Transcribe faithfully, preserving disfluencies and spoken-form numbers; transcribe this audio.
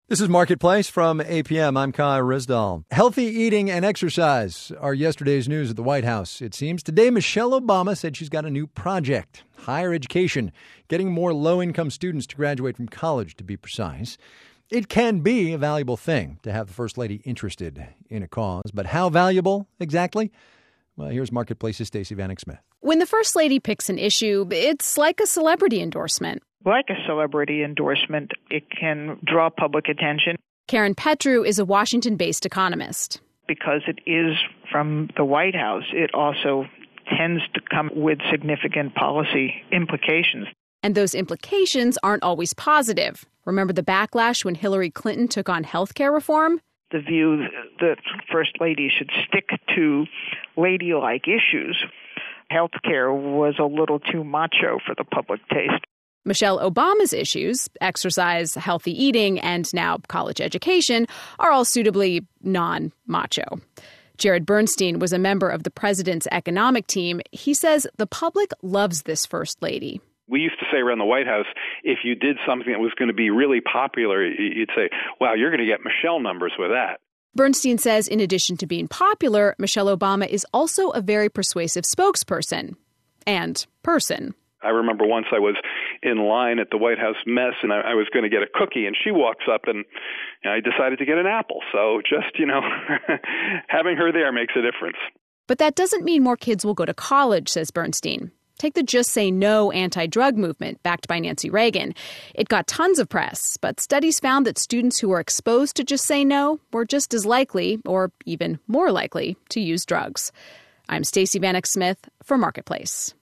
This is Marketplace from A P M. I'm Kai Rizdal. Healthy eating and exercise are yesterday's news at the White House. It seems today Michelle Obama said she's got a new project, higher education, getting more low-income students to graduate from college, to be precise. It can be a valuable thing to have the First Lady interested in a cause, but how valuable exactly? Well, here's Marketplace's Stacey Vanek Smith. When the First Lady picks an issue, it's like a celebrity endorsement. Like a celebrity endorsement, it can draw public attention. Karen Petru is a Washington-based economist. Because it is from the White House, it also tends to come with significant policy implications. And those implications aren't always positive. Remember the backlash when Hillary Clinton took on health care reform? The view that First Lady should stick to ladylike issues. Health care was a little too macho for the public taste. Michelle Obama's issues, exercise, healthy eating, and now college education, are all suitably non-macho. Jared Bernstein was a member of the president's economic team. He says the public loves this First Lady. We used to say around the White House, if you did something that was going to be really popular, you'd say, wow, you're going to get Michelle numbers with that. Bernstein says in addition to being popular, Michelle Obama is also a very persuasive spokesperson and person. I remember once I was in line at the White House mess and I, I was going to get a cookie and she walks up and you know, I decided to get an apple. So just, you know, having her there makes a difference. But that doesn't mean more kids will go to college, says Bernstein. Take the Just Say No anti-drug movement backed by Nancy Reagan. It got tons of press, but studies found that students who were exposed to Just Say No were just as likely, or even more likely, to use drugs. I'm Stacey Vanek Smith for Marketplace.